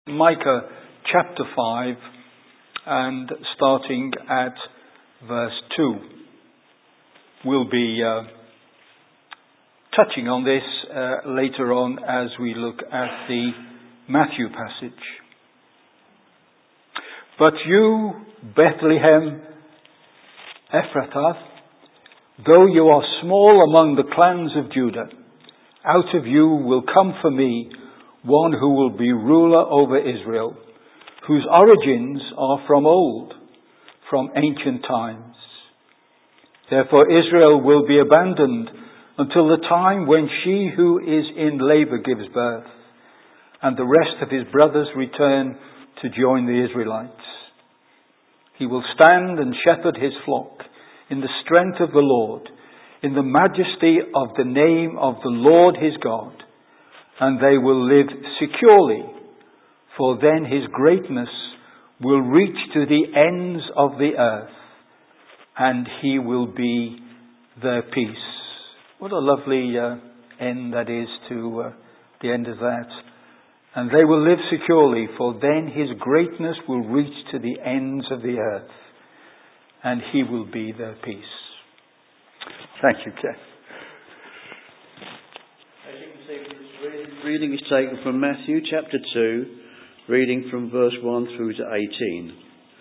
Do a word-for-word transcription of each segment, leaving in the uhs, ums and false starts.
Micah chapter five and starting at verse two. We'll be uh, touching on this uh, later on as we look at the Matthew passage. But you, Bethlehem Ephrathah, though you are small among the clans of Judah, out of you will come for me one who will be ruler over Israel, whose origins are from old, from ancient times. Therefore Israel will be abandoned until the time when she who is in labour gives birth, and the rest of his brothers return to join the Israelites. He will stand and shepherd his flock in the strength of the Lord, in the majesty of the name of the Lord his God, and they will live securely, for then his greatness will reach to the ends of the earth, and he will be their peace. What a lovely uh, end that is to uh, the end of that. And they will live securely, for then his greatness will reach to the ends of the earth, and he will be their peace. Thank you, Ken. As you can see, this reading is taken from Matthew chapter two, reading from verse one through to eighteen.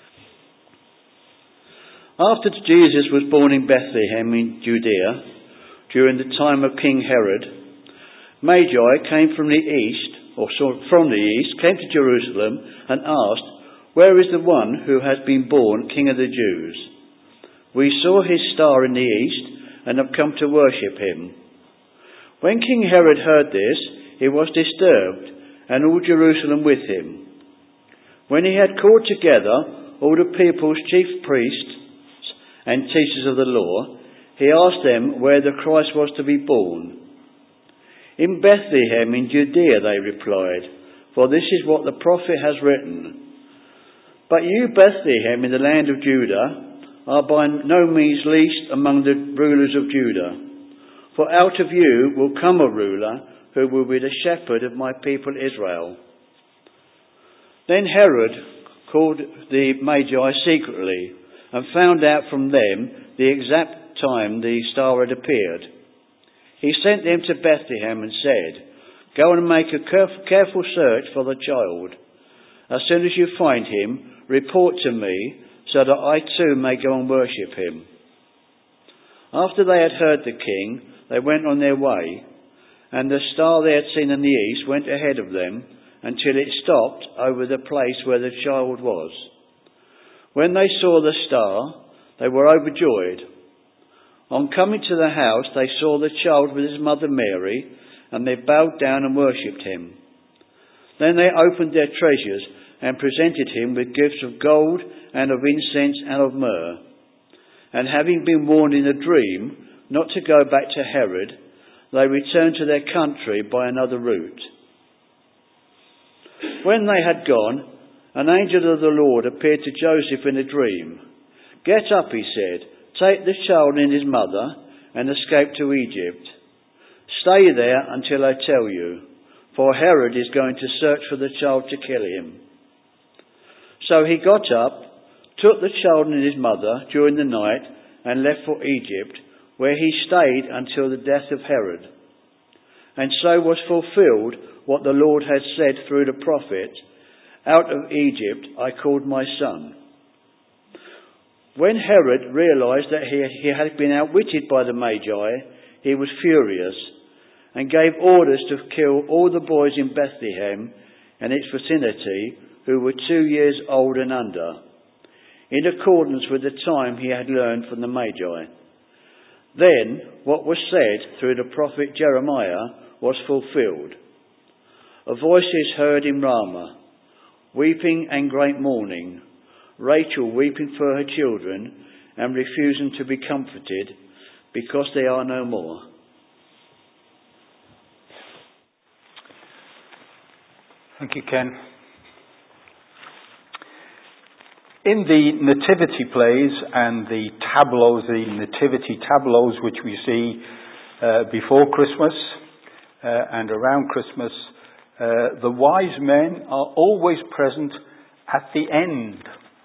After Jesus was born in Bethlehem in Judea, during the time of King Herod, Magi came from the east, or from the east, came to Jerusalem and asked, "Where is the one who has been born King of the Jews? We saw his star in the east and have come to worship him." When King Herod heard this, he was disturbed, and all Jerusalem with him. When he had called together all the people's chief priests and teachers of the law, he asked them where the Christ was to be born. "In Bethlehem in Judea," they replied, "for this is what the prophet has written. But you, Bethlehem, in the land of Judah, are by no means least among the rulers of Judah. For out of you will come a ruler who will be the shepherd of my people Israel." Then Herod called the Magi secretly and found out from them the exact time the star had appeared. He sent them to Bethlehem and said, "Go and make a careful search for the child. As soon as you find him, report to me, so that I too may go and worship him." After they had heard the king, they went on their way, and the star they had seen in the east went ahead of them until it stopped over the place where the child was. When they saw the star, they were overjoyed. On coming to the house, they saw the child with his mother Mary, and they bowed down and worshipped him. Then they opened their treasures and presented him with gifts of gold and of incense and of myrrh. And having been warned in a dream not to go back to Herod, they returned to their country by another route. When they had gone, an angel of the Lord appeared to Joseph in a dream. "Get up," he said, "take the child and his mother and escape to Egypt. Stay there until I tell you, for Herod is going to search for the child to kill him." So he got up, took the child and his mother during the night and left for Egypt, where he stayed until the death of Herod. And so was fulfilled what the Lord had said through the prophet, "Out of Egypt I called my son." When Herod realized that he, he had been outwitted by the Magi, he was furious and gave orders to kill all the boys in Bethlehem and its vicinity who were two years old and under, in accordance with the time he had learned from the Magi. Then what was said through the prophet Jeremiah was fulfilled. "A voice is heard in Ramah, weeping and great mourning, Rachel weeping for her children and refusing to be comforted because they are no more." Thank you, Ken. In the nativity plays and the tableaus, the nativity tableaus which we see uh, before Christmas uh, and around Christmas, uh, the wise men are always present at the end.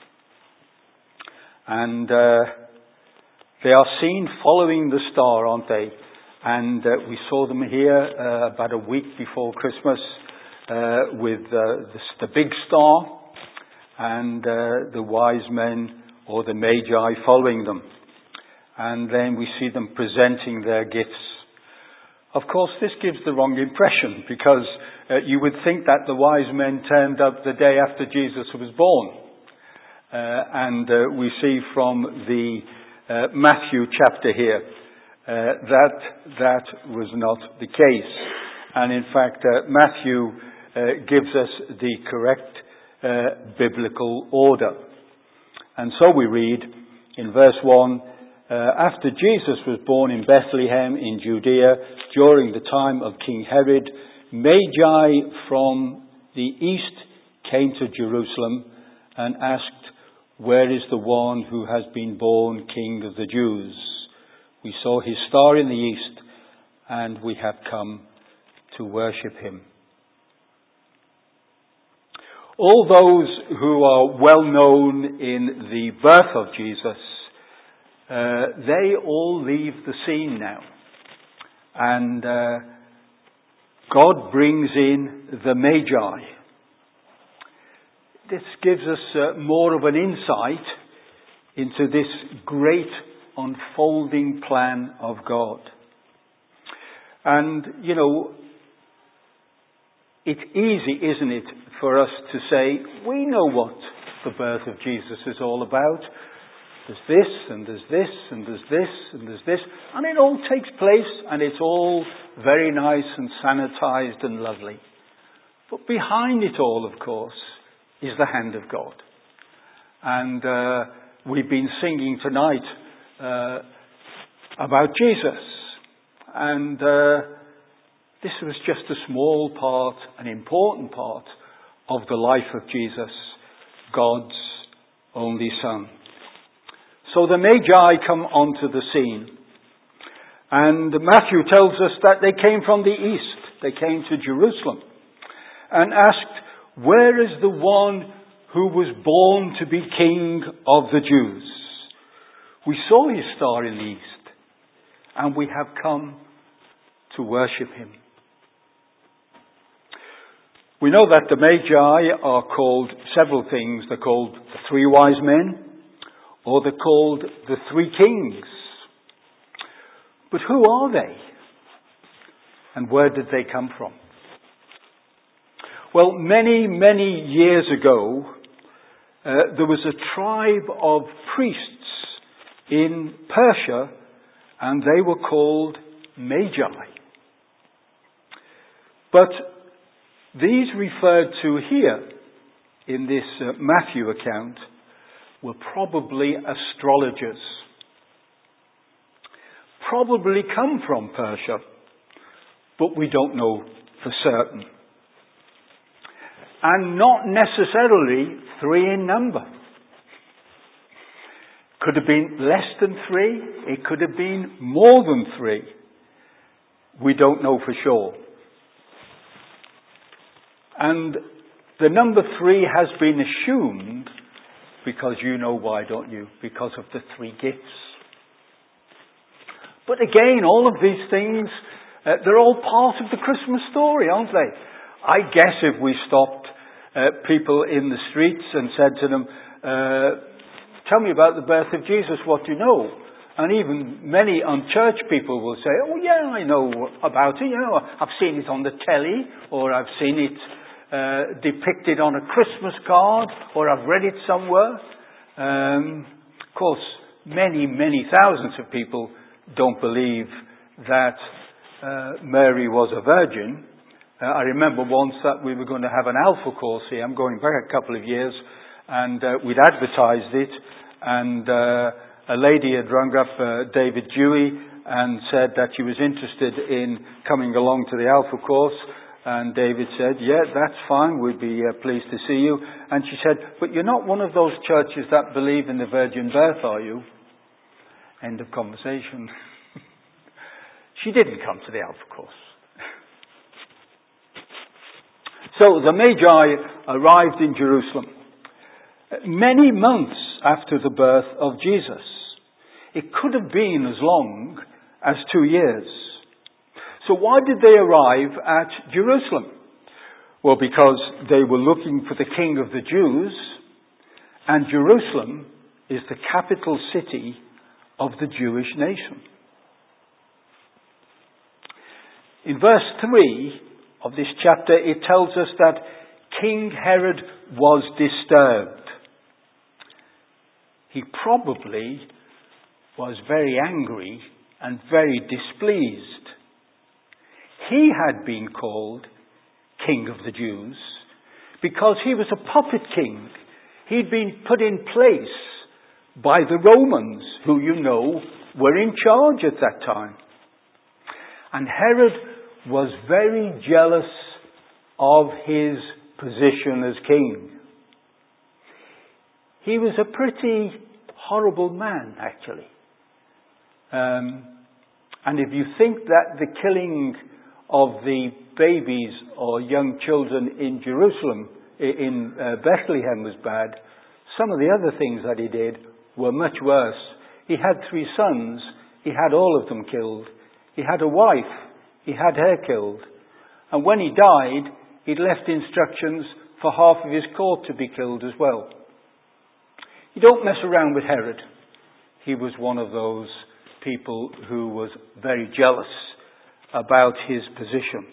And uh, they are seen following the star, aren't they? And uh, we saw them here uh, about a week before Christmas uh, with uh, the, the big star and uh, the wise men or the magi following them. And then we see them presenting their gifts. Of course, this gives the wrong impression because uh, you would think that the wise men turned up the day after Jesus was born. Uh, and uh, we see from the uh, Matthew chapter here uh, that that was not the case. And in fact, uh, Matthew uh, gives us the correct uh, biblical order. And so we read in verse one, uh, after Jesus was born in Bethlehem in Judea during the time of King Herod, Magi from the east came to Jerusalem and asked, "Where is the one who has been born King of the Jews? We saw his star in the east, and we have come to worship him." All those who are well known in the birth of Jesus, uh, they all leave the scene now. And uh, God brings in the Magi. This gives us uh, more of an insight into this great unfolding plan of God. And, you know, it's easy, isn't it, for us to say, we know what the birth of Jesus is all about. There's this, and there's this, and there's this, and there's this. And it all takes place, and it's all very nice and sanitized and lovely. But behind it all, of course, is the hand of God. And uh, we've been singing tonight uh, about Jesus. And uh, this was just a small part, an important part of the life of Jesus, God's only Son. So the Magi come onto the scene. And Matthew tells us that they came from the east. They came to Jerusalem and asked, "Where is the one who was born to be King of the Jews? We saw his star in the east, and we have come to worship him." We know that the Magi are called several things. They're called the three wise men, or they're called the three kings. But who are they? And where did they come from? Well, many, many years ago, uh, there was a tribe of priests in Persia, and they were called Magi. But these referred to here in this uh, Matthew account were probably astrologers. Probably come from Persia, but we don't know for certain. And not necessarily three in number. Could have been less than three. It could have been more than three. We don't know for sure. And the number three has been assumed because you know why, don't you? Because of the three gifts. But again, all of these things, uh, they're all part of the Christmas story, aren't they? I guess if we stopped uh, people in the streets and said to them, uh, "Tell me about the birth of Jesus, what do you know?" And even many unchurched people will say, "Oh yeah, I know about it. You know, I've seen it on the telly, or I've seen it uh, depicted on a Christmas card, or I've read it somewhere." Um, of course, many, many thousands of people don't believe that uh, Mary was a virgin. Uh, I remember once that we were going to have an Alpha course here. I'm going back a couple of years, and uh, we'd advertised it, and uh, a lady had rung up uh, David Dewey and said that she was interested in coming along to the Alpha course. And David said, "Yeah, that's fine. We'd be uh, pleased to see you." And she said, "But you're not one of those churches that believe in the virgin birth, are you?" End of conversation. She didn't come to the Alpha course. So the Magi arrived in Jerusalem many months after the birth of Jesus. It could have been as long as two years. So why did they arrive at Jerusalem? Well, because they were looking for the King of the Jews, and Jerusalem is the capital city of the Jewish nation. In verse three of this chapter, it tells us that King Herod was disturbed. He probably was very angry and very displeased. He had been called King of the Jews because he was a puppet king. He'd been put in place by the Romans, who you know were in charge at that time. And Herod was very jealous of his position as king. He was a pretty horrible man, actually. Um, and if you think that the killing of the babies or young children in Jerusalem, in uh, Bethlehem was bad, some of the other things that he did were much worse. He had three sons. He had all of them killed. He had a wife. He had her killed. And when he died, he'd left instructions for half of his court to be killed as well. You don't mess around with Herod. He was one of those people who was very jealous about his position.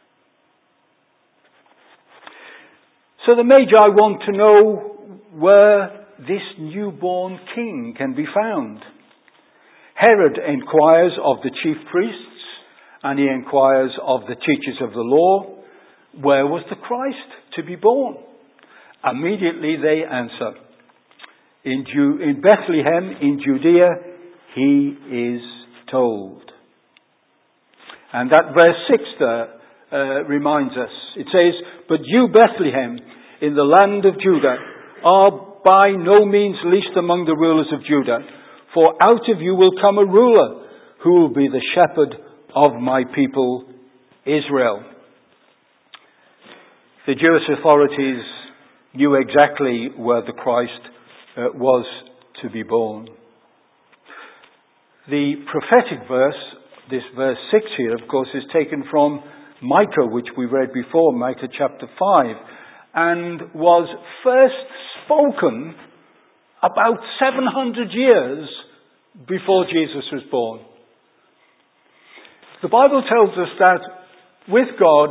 So the Magi want to know where this newborn king can be found. Herod inquires of the chief priests, and he inquires of the teachers of the law, where was the Christ to be born? Immediately they answer, in, Ju- in Bethlehem, in Judea, he is told. And that verse six there uh, reminds us. It says, but you, Bethlehem, in the land of Judah, are by no means least among the rulers of Judah, for out of you will come a ruler who will be the shepherd of my people Israel. The Jewish authorities knew exactly where the Christ uh, was to be born. The prophetic verse, this verse six here, of course, is taken from Micah, which we read before, Micah chapter five, and was first spoken about seven hundred years before Jesus was born. The Bible tells us that with God,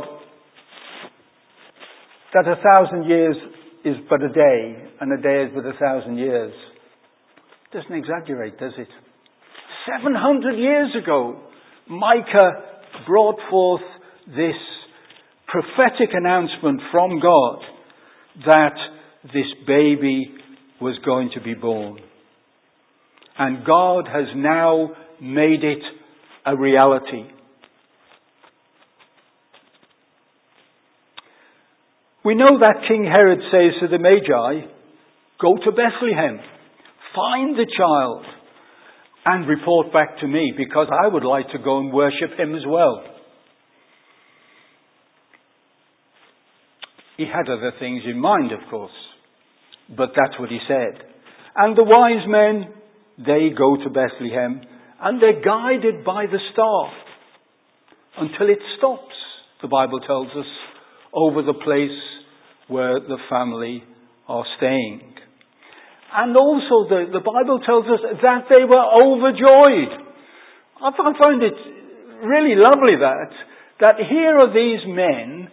that a thousand years is but a day, and a day is but a thousand years. It doesn't exaggerate, does it? seven hundred years ago, Micah brought forth this prophetic announcement from God that this baby was going to be born. And God has now made it a reality. We know that King Herod says to the Magi, go to Bethlehem, find the child, and report back to me, because I would like to go and worship him as well. He had other things in mind, of course, but that's what he said. And the wise men, they go to Bethlehem, and they're guided by the star until it stops, the Bible tells us, over the place where the family are staying. And also the, the Bible tells us that they were overjoyed. I find it really lovely that, that here are these men,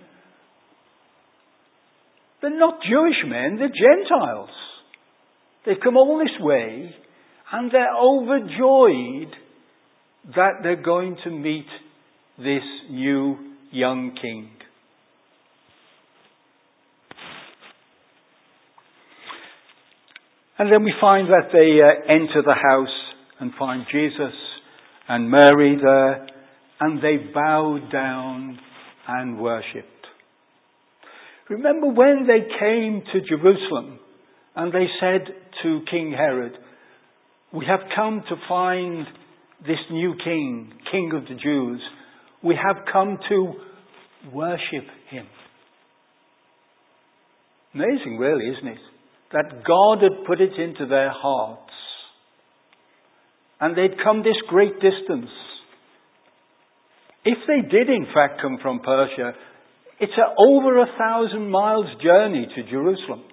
they're not Jewish men, they're Gentiles. They've come all this way, and they're overjoyed that they're going to meet this new young king. And then we find that they uh, enter the house and find Jesus and Mary there, and they bow down and worshipped. Remember when they came to Jerusalem and they said to King Herod, we have come to find this new king, King of the Jews. We have come to worship him. Amazing, really, isn't it? That God had put it into their hearts. And they'd come this great distance. If they did in fact come from Persia, it's a over a thousand miles journey to Jerusalem.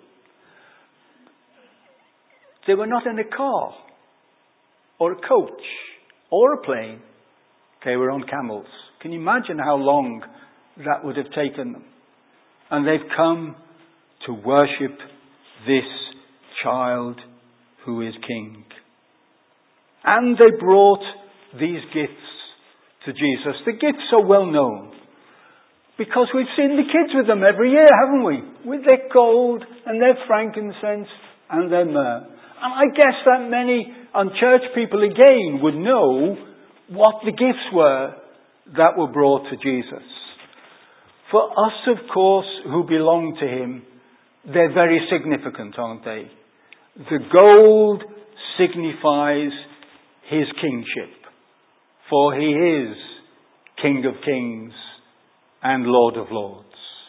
They were not in a car, or a coach, or a plane. They were on camels. Can you imagine how long that would have taken them? And they've come to worship this child who is king. And they brought these gifts to Jesus. The gifts are well known, because we've seen the kids with them every year, haven't we? With their gold and their frankincense and their myrrh. And I guess that many unchurched people again would know what the gifts were that were brought to Jesus. For us, of course, who belong to him, they're very significant, aren't they? The gold signifies his kingship, for he is King of Kings and Lord of Lords.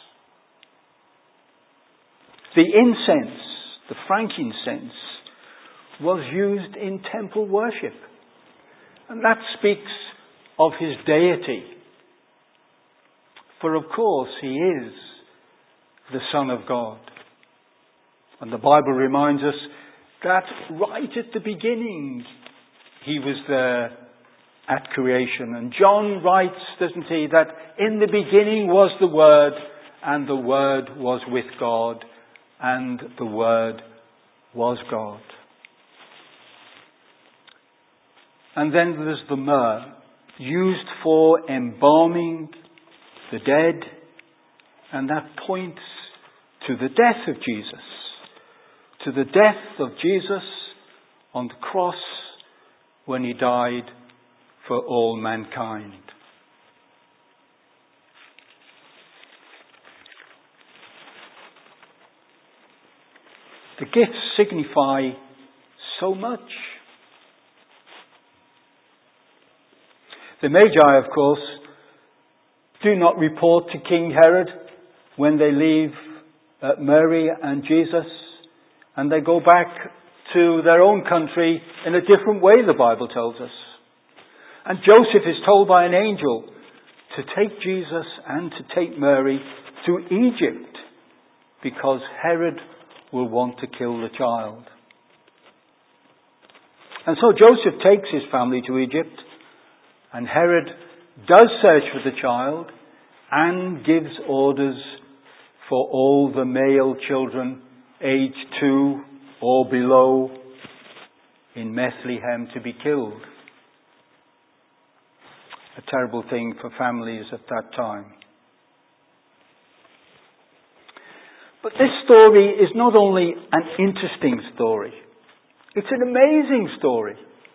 The incense, the frankincense, was used in temple worship. And that speaks of his deity. For of course he is the Son of God. And the Bible reminds us that right at the beginning he was there at creation. And John writes, doesn't he, that in the beginning was the Word, and the Word was with God, and the Word was God. And then there's the myrrh, used for embalming the dead, and that points to the death of Jesus, to the death of Jesus on the cross when he died for all mankind. The gifts signify so much. The Magi, of course, do not report to King Herod when they leave uh, Mary and Jesus, and they go back to their own country in a different way, the Bible tells us. And Joseph is told by an angel to take Jesus and to take Mary to Egypt, because Herod will want to kill the child. And so Joseph takes his family to Egypt, and Herod does search for the child and gives orders for all the male children aged two or below in Bethlehem to be killed. A terrible thing for families at that time. But this story is not only an interesting story, it's an amazing story.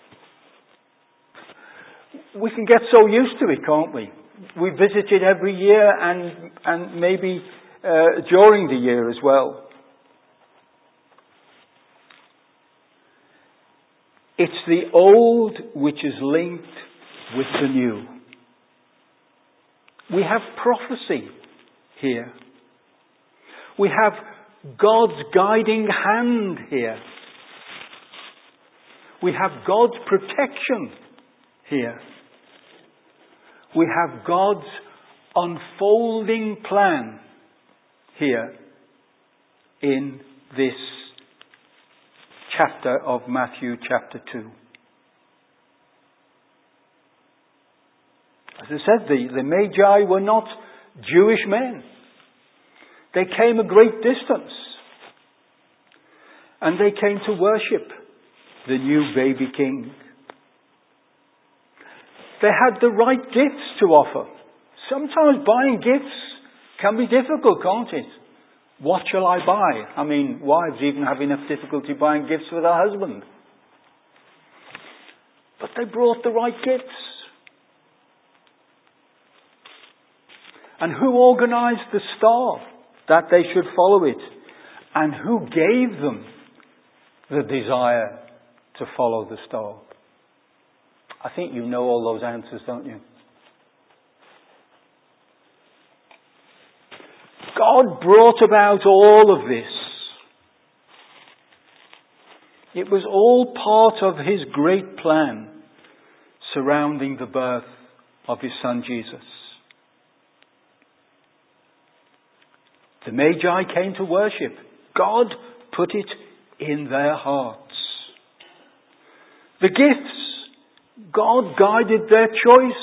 We can get so used to it, can't we? We visit it every year, and and maybe uh, during the year as well. It's the old which is linked with the new. We have prophecy here. We have God's guiding hand here. We have God's protection here. We have God's unfolding plan here in this chapter of Matthew chapter two. As I said, the, the Magi were not Jewish men. They came a great distance. And they came to worship the new baby king. They had the right gifts to offer. Sometimes buying gifts can be difficult, can't it? What shall I buy? I mean, wives even have enough difficulty buying gifts for their husband. But they brought the right gifts. And who organised the star that they should follow it? And who gave them the desire to follow the star? I think you know all those answers, don't you? God brought about all of this. It was all part of His great plan surrounding the birth of His Son Jesus. The Magi came to worship. God put it in their hearts. The gifts, God guided their choice.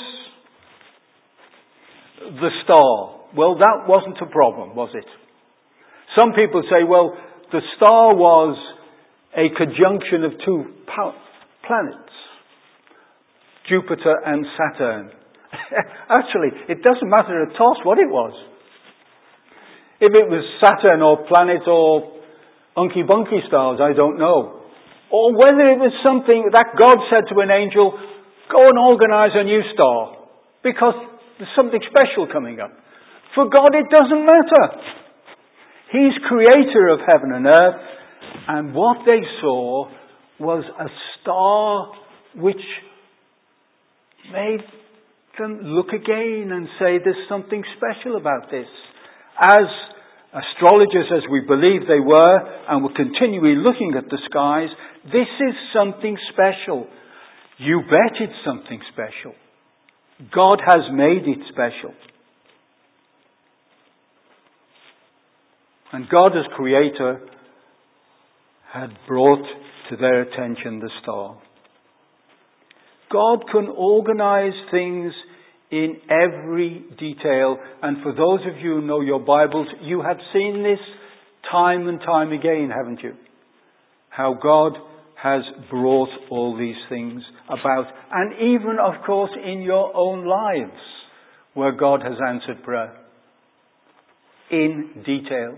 The star, well, that wasn't a problem, was it? Some people say, well, the star was a conjunction of two planets, Jupiter and Saturn. Actually, it doesn't matter a toss what it was. If it was Saturn or planets or unky bunky stars, I don't know. Or whether it was something that God said to an angel, go and organize a new star, because there's something special coming up. For God, it doesn't matter. He's creator of heaven and earth, and what they saw was a star which made them look again and say there's something special about this. As astrologers, as we believe they were, and were continually looking at the skies, this is something special. You bet it's something special. God has made it special. And God as creator had brought to their attention the star. God can organize things in every detail. And for those of you who know your Bibles, you have seen this time and time again, haven't you? How God has brought all these things about. And even, of course, in your own lives, where God has answered prayer. In detail.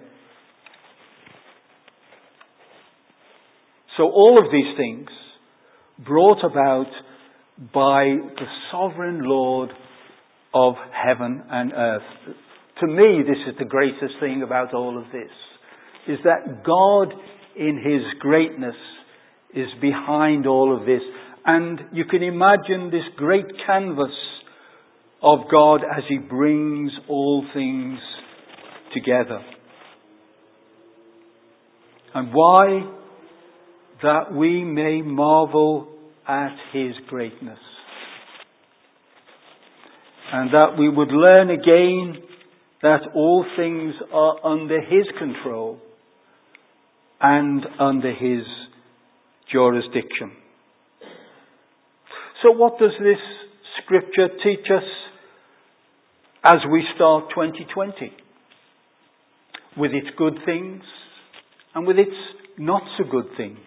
So all of these things brought about by the sovereign Lord of heaven and earth. To me, this is the greatest thing about all of this, is that God in His greatness is behind all of this. And you can imagine this great canvas of God as He brings all things together. And why? That we may marvel at His greatness. And that we would learn again that all things are under His control and under His jurisdiction. So what does this scripture teach us as we start twenty twenty? With its good things and with its not so good things.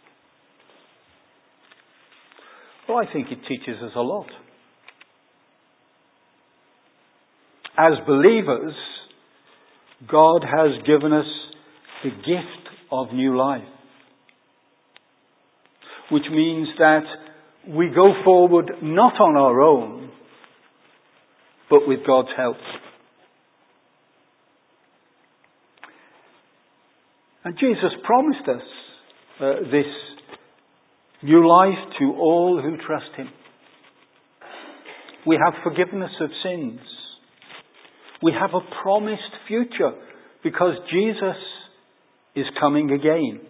Well, I think it teaches us a lot. As believers, God has given us the gift of new life. Which means that we go forward not on our own, but with God's help. And Jesus promised us uh, this new life to all who trust Him. We have forgiveness of sins. We have a promised future because Jesus is coming again.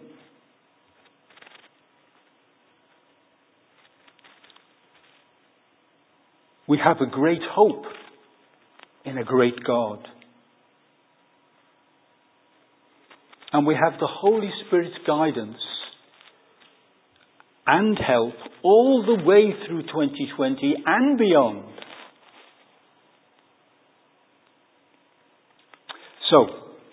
We have a great hope in a great God. And we have the Holy Spirit's guidance and help all the way through twenty twenty and beyond. So,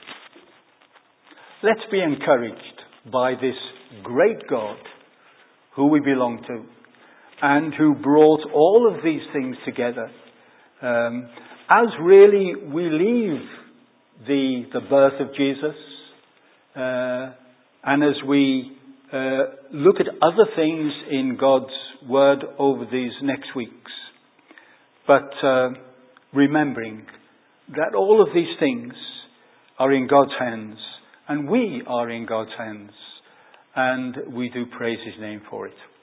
let's be encouraged by this great God who we belong to and who brought all of these things together. Um, as really we leave the, the birth of Jesus uh, and as we uh, look at other things in God's Word over these next weeks. But uh, remembering that all of these things are in God's hands, and we are in God's hands, and we do praise His name for it.